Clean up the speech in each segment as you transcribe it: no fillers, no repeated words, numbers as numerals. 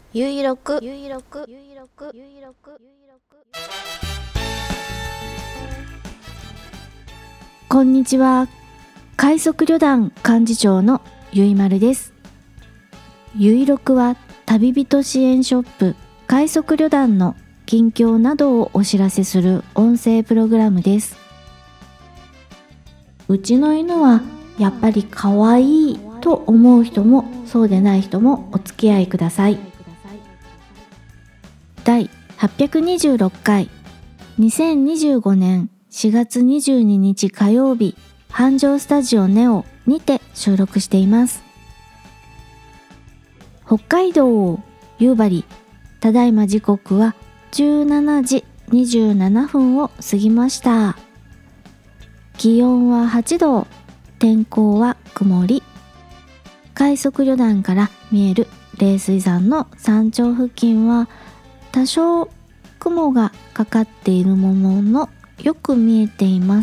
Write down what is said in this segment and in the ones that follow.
ゆいろくこんにちは。快速旅団幹事長のゆいまるです。ゆいろくは旅人支援ショップ快速旅団の近況などをお知らせする音声プログラムです。うちの犬はやっぱり可愛いと思う人もそうでない人もお付き合いください。第826回2025年4月22日火曜日、繁盛スタジオネオにて収録しています。北海道夕張、ただいま時刻は17時27分を過ぎました。気温は8度、天候は曇り。快速旅団から見える冷水山の山頂付近は多少雲がかかっているもののよく見えています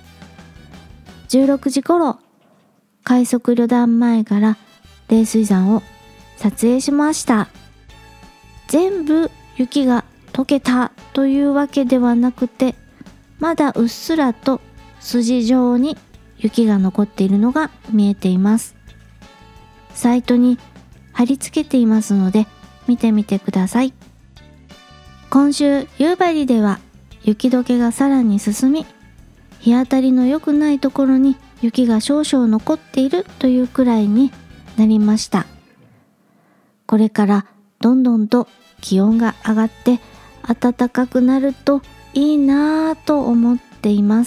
。16時頃、快速旅団前から冷水山を撮影しました。全部雪が溶けたというわけではなくて、まだうっすらと筋状に雪が残っているのが見えています。サイトに貼り付けていますので見てみてください。今週夕張では雪解けがさらに進み、日当たりの良くないところに雪が少々残っているというくらいになりました。これからどんどんと気温が上がって暖かくなるといいなぁと思っています。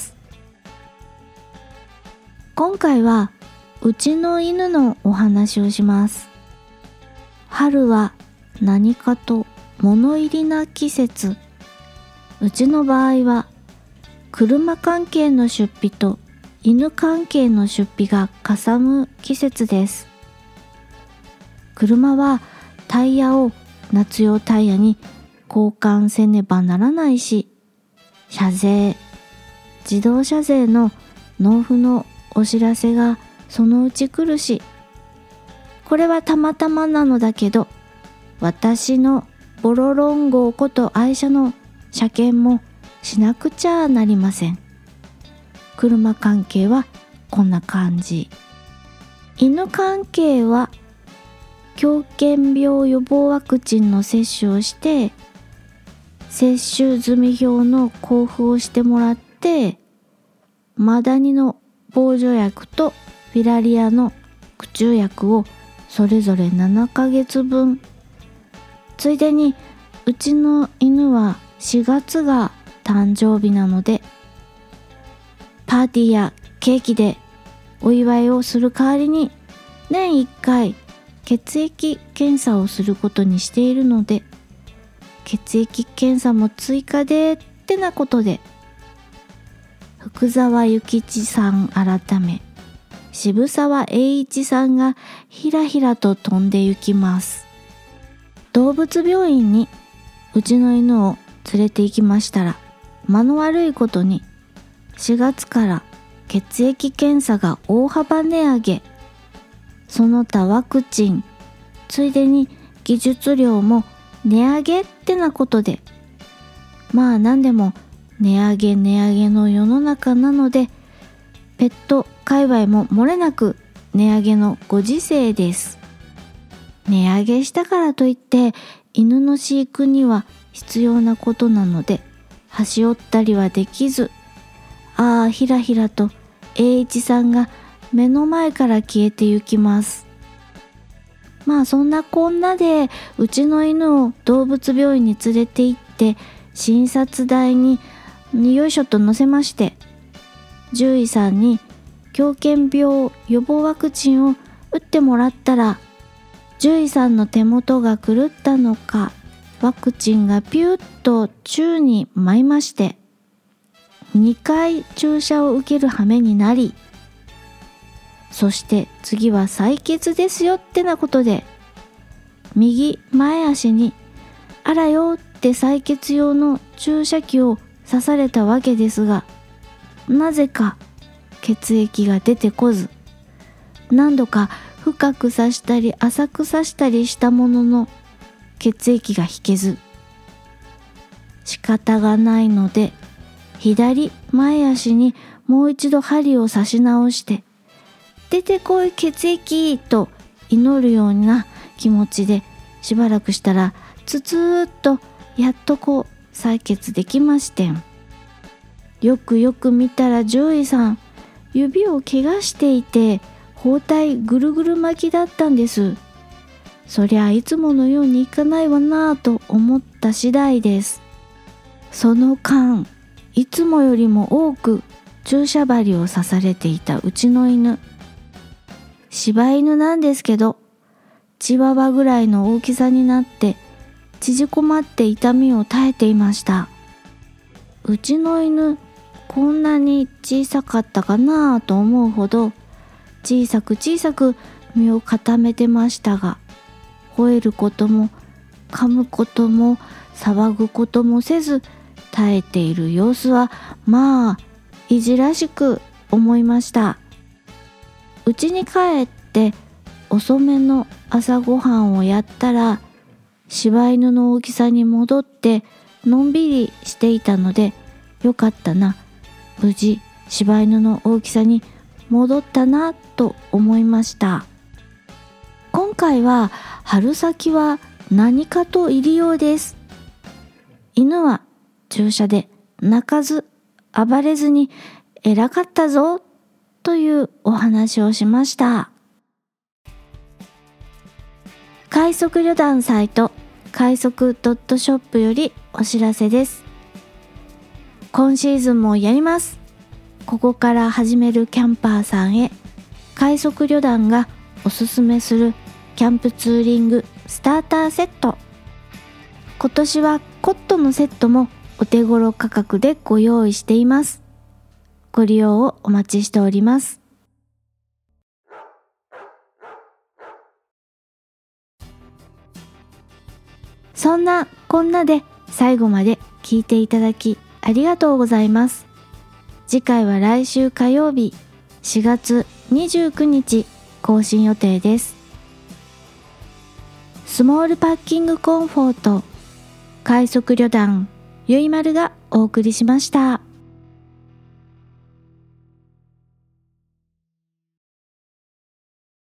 今回はうちの犬のお話をします。春は何かと物入りな季節。うちの場合は車関係の出費と犬関係の出費がかさむ季節です。車はタイヤを夏用タイヤに交換せねばならないし、車税、自動車税の納付のお知らせがそのうち来るし、これはたまたまなのだけど、私のボロロン号こと愛車の車検もしなくちゃなりません。車関係はこんな感じ。犬関係は狂犬病予防ワクチンの接種をして、接種済み表の交付をしてもらって、マダニの防除薬とフィラリアの駆虫薬をそれぞれ7ヶ月分。ついでにうちの犬は4月が誕生日なので、パーティーやケーキでお祝いをする代わりに年1回血液検査をすることにしているので、血液検査も追加でってなことで、福沢諭吉さん改め渋沢栄一さんがひらひらと飛んで行きます。動物病院にうちの犬を連れて行きましたら、間の悪いことに4月から血液検査が大幅値上げ、その他ワクチン、ついでに技術料も値上げってなことで、まあ何でも値上げの世の中なので、ペット界隈も漏れなく値上げのご時世です。値上げしたからといって犬の飼育には必要なことなので、端折ったりはできず、ひらひらと栄一さんが目の前から消えてゆきます。まあそんなこんなでうちの犬を動物病院に連れて行って、診察台によいしょと乗せまして、獣医さんに狂犬病予防ワクチンを打ってもらったら、獣医さんの手元が狂ったのか、ワクチンがピュッと宙に舞いまして、2回注射を受ける羽目になり、そして次は採血ですよってなことで、右前足にあらよって採血用の注射器を刺されたわけですが、なぜか血液が出てこず、何度か深く刺したり浅く刺したりしたものの血液が引けず、仕方がないので左前足にもう一度針を刺し直して、出てこい血液と祈るような気持ちでしばらくしたら、つつーっとやっと採血できましてん。よくよく見たら獣医さん、指を怪我していて包帯ぐるぐる巻きだったんです。そりゃいつものようにいかないわなぁと思った次第です。その間、いつもよりも多く注射針を刺されていたうちの犬。柴犬なんですけど、チワワぐらいの大きさになって縮こまって痛みを耐えていました。うちの犬、こんなに小さかったかなと思うほど小さく身を固めてましたが、吠えることも噛むことも騒ぐこともせず耐えている様子は、まあいじらしく思いました。家に帰って遅めの朝ごはんをやったら、柴犬の大きさに戻ってのんびりしていたので、よかったな、無事柴犬の大きさに戻ったなと思いました。今回は春先は何かと入り用です。犬は注射で泣かず暴れずに偉かったぞというお話をしました。快速旅団サイト快速.shop よりお知らせです。今シーズンもやります。ここから始めるキャンパーさんへ、快速旅団がおすすめするキャンプツーリングスターターセット。今年はコットのセットもお手頃価格でご用意しています。ご利用をお待ちしております。そんなこんなで最後まで聞いていただきありがとうございます。次回は来週火曜日4月29日更新予定です。スモールパッキングコンフォート快速旅団ゆいまるがお送りしました。